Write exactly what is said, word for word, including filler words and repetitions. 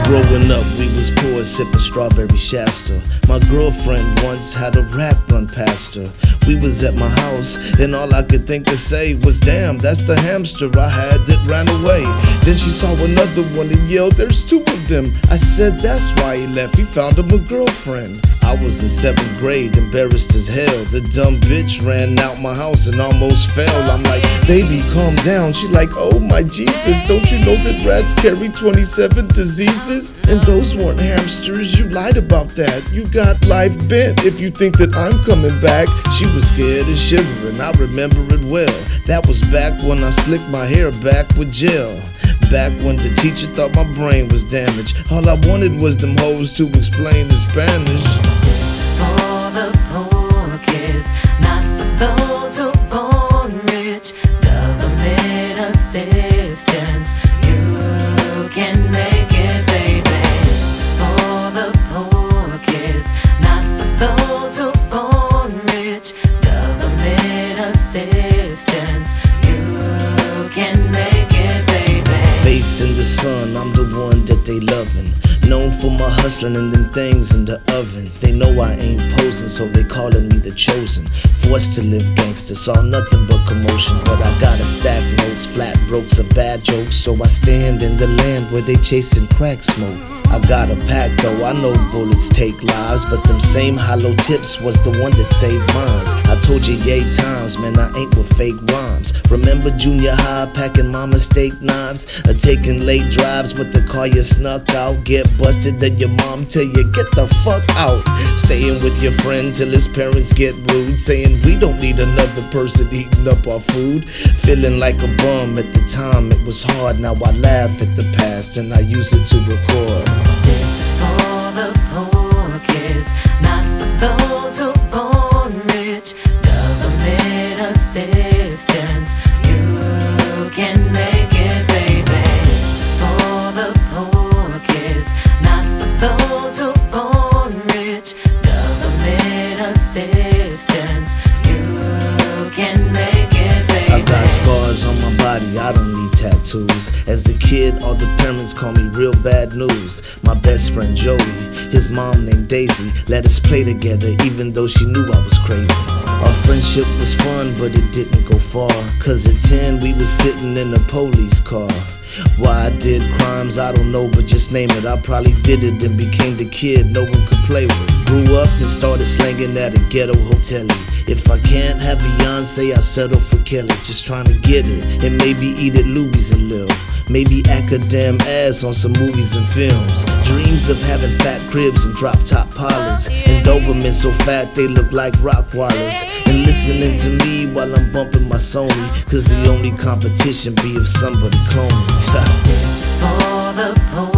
Growing up, we was poor, sipping strawberry Shasta. My girlfriend once had a rat run past her. We was at my house, and all I could think to say was, damn, that's the hamster I had that ran away. Then she saw another one and yelled, there's two of them. I said, that's why he left, he found him a girlfriend. I was in seventh grade, embarrassed as hell. The dumb bitch ran out my house and almost fell. I'm like, baby, calm down. She like, oh my Jesus, don't you know that rats carry twenty-seven diseases? And those weren't hamsters, you lied about that. You got life bent if you think that I'm coming back. She was scared and shivering, I remember it well. That was back when I slicked my hair back with gel. Back when the teacher thought my brain was damaged. All I wanted was them hoes to explain the Spanish. This is for the poor kids, not for those who are born rich. Government assistance, you can make it, baby. This is for the poor kids, not for those who are born rich. Government assistance, you can make it, baby. Face in the sun, I'm the one that they lovin'. Known for my hustlin' and them things in the oven. They know I ain't posing, so they callin' me the chosen. Forced to live gangster, saw nothing but commotion. But I gotta stack notes, flat brokes are bad jokes. So I stand in the land where they chasing crack smoke. I got a pack though, I know bullets take lives, but them same hollow tips was the one that saved mines. I told you yay times, man, I ain't with fake rhymes. Remember junior high packing mama steak knives, or taking late drives with the car you snuck out. Get busted, then your mom tell you get the fuck out. Staying with your friend till his parents get rude, saying we don't need another person eating up our food. Feeling like a bum at the time, it was hard. Now I laugh at the past and I use it to record. This is for the poor kids, not for those who are born rich. Government assistance, you can make it, baby. This is for the poor kids, not for those who are born rich. Government assistance, you can make it, baby. I got scars on my body, I don't need tattoos. As a kid, all the parents call me real bad news. My best friend Joey, his mom named Daisy, let us play together even though she knew I was crazy. Our friendship was fun, but it didn't go far. Cause at ten, we was sitting in a police car. Why I did crimes, I don't know, but just name it. I probably did it and became the kid no one could play with. Grew up and started slanging at a ghetto hotel. If I can't have Beyonce, I settle for Kelly. Just trying to get it and maybe eat at Louis a little. Maybe academ ass on some movies and films. Dreams of having fat cribs and drop top parlors, and Doberman so fat they look like Rottweilers. And listening to me while I'm bumping my Sony, cause the only competition be if somebody clone me. This is for the poor